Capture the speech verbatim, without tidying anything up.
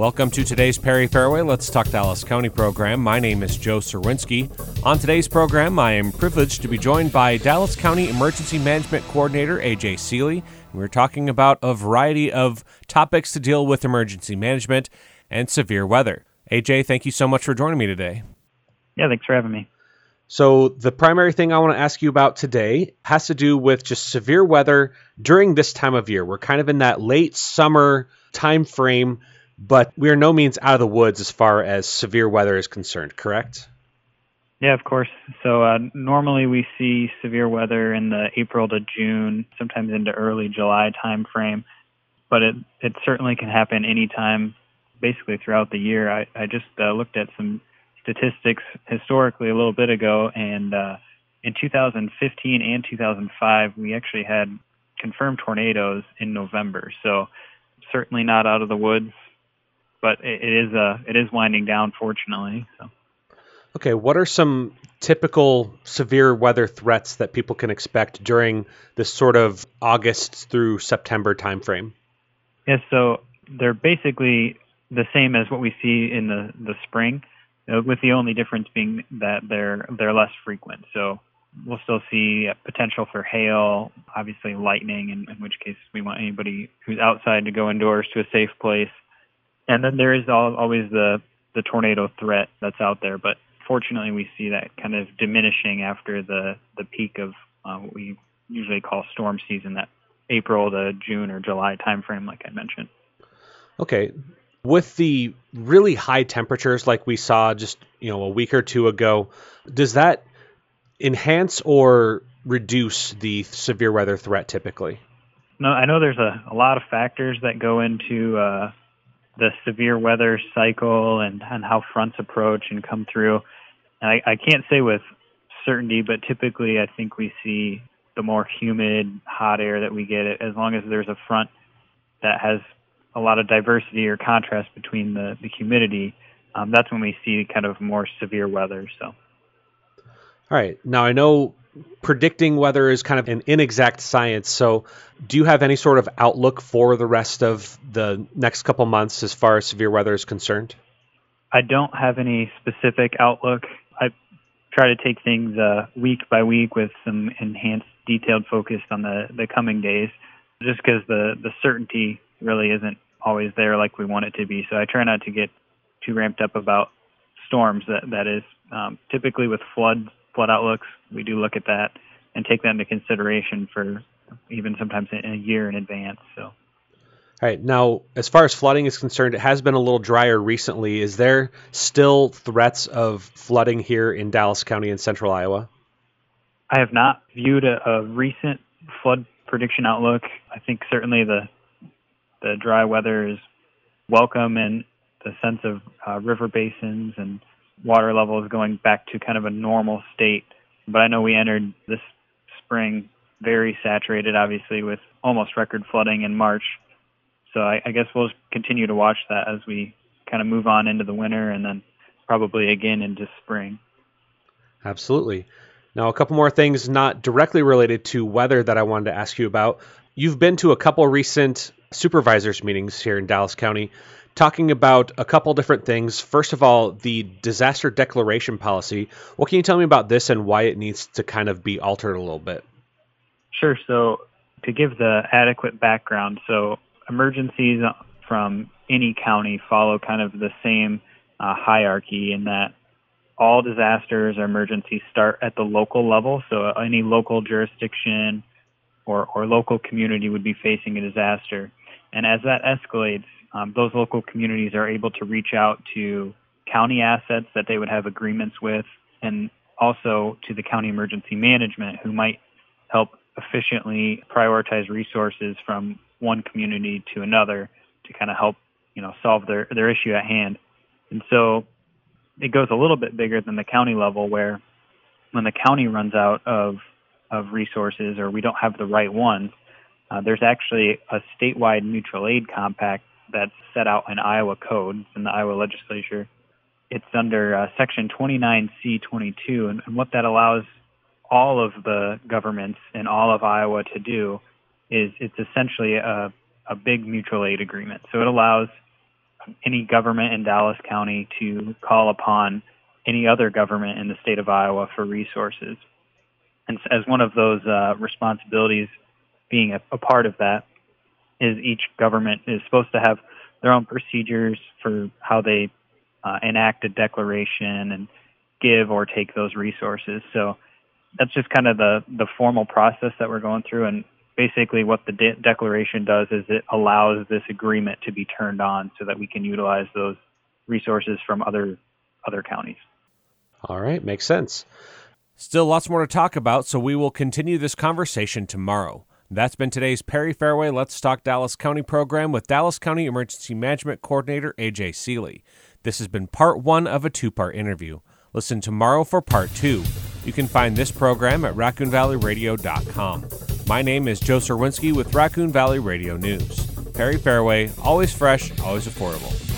Welcome to today's Perry Fairway Let's Talk Dallas County program. My name is Joe Serwinski. On today's program, I am privileged to be joined by Dallas County Emergency Management Coordinator A J Seeley. We're talking about a variety of topics to deal with emergency management and severe weather. A J, thank you so much for joining me today. Yeah, thanks for having me. So the primary thing I want to ask you about today has to do with just severe weather during this time of year. We're kind of in that late summer time frame, but we are no means out of the woods as far as severe weather is concerned, correct? Yeah, of course. So uh, normally we see severe weather in the April to June, sometimes into early July time frame, but it, it certainly can happen anytime, basically throughout the year. I, I just uh, looked at some statistics historically a little bit ago, and uh, in two thousand fifteen and two thousand five, we actually had confirmed tornadoes in November. So certainly not out of the woods, but it, it is uh, it is winding down, fortunately. So. Okay, what are some typical severe weather threats that people can expect during this sort of August through September timeframe? Yeah, so they're basically the same as what we see in the, the spring, uh, with the only difference being that they're they're less frequent. So we'll still see potential for hail, obviously lightning, in, in which case we want anybody who's outside to go indoors to a safe place. And then there is all, always the, the tornado threat that's out there, but fortunately we see that kind of diminishing after the, the peak of uh, what we usually call storm season, that April to June or July timeframe, like I mentioned. Okay. With the really high temperatures like we saw just, you know, a week or two ago, does that enhance or reduce the severe weather threat typically? No, I know there's a, a lot of factors that go into uh, the severe weather cycle and, and how fronts approach and come through. And I, I can't say with certainty, but typically I think we see the more humid, hot air that we get, as long as there's a front that has a lot of diversity or contrast between the, the humidity, um, that's when we see kind of more severe weather. So, all right. Now, I know predicting weather is kind of an inexact science. So do you have any sort of outlook for the rest of the next couple months as far as severe weather is concerned? I don't have any specific outlook. I try to take things uh, week by week with some enhanced detailed focus on the, the coming days, just because the, the certainty really isn't always there like we want it to be. So I try not to get too ramped up about storms. That that is um, typically with flood flood outlooks, we do look at that and take that into consideration for even sometimes a year in advance. So. All right. Now, as far as flooding is concerned, it has been a little drier recently. Is there still threats of flooding here in Dallas County and central Iowa? I have not viewed a, a recent flood prediction outlook. I think certainly the the dry weather is welcome, and the sense of uh, river basins and water levels going back to kind of a normal state. But I know we entered this spring very saturated, obviously, with almost record flooding in March. So I, I guess we'll continue to watch that as we kind of move on into the winter and then probably again into spring. Absolutely. Now, a couple more things not directly related to weather that I wanted to ask you about. You've been to a couple recent supervisors meetings here in Dallas County talking about a couple different things. First of all, the disaster declaration policy. What can you tell me about this and why it needs to kind of be altered a little bit? Sure. So to give the adequate background, so emergencies from any county follow kind of the same uh, hierarchy in that all disasters or emergencies start at the local level. So any local jurisdiction or, or local community would be facing a disaster. And as that escalates, um, those local communities are able to reach out to county assets that they would have agreements with, and also to the county emergency management, who might help efficiently prioritize resources from one community to another to kind of help, you know, solve their, their issue at hand. And so it goes a little bit bigger than the county level, where when the county runs out of of resources or we don't have the right ones, uh, there's actually a statewide mutual aid compact that's set out in Iowa code in the Iowa legislature. It's under uh, section twenty-nine C twenty-two, and, and what that allows all of the governments in all of Iowa to do is it's essentially a, a big mutual aid agreement. So it allows any government in Dallas County to call upon any other government in the state of Iowa for resources. And as one of those uh, responsibilities, being a, a part of that, is each government is supposed to have their own procedures for how they uh, enact a declaration and give or take those resources. So that's just kind of the, the formal process that we're going through. And basically what the de- declaration does is it allows this agreement to be turned on so that we can utilize those resources from other other counties. All right, makes sense. Still lots more to talk about, so we will continue this conversation tomorrow. That's been today's Perry Fairway Let's Talk Dallas County program with Dallas County Emergency Management Coordinator A J Seeley. This has been part one of a two-part interview. Listen tomorrow for part two. You can find this program at raccoon valley radio dot com. My name is Joe Serwinski with Raccoon Valley Radio News. Perry Fairway, always fresh, always affordable.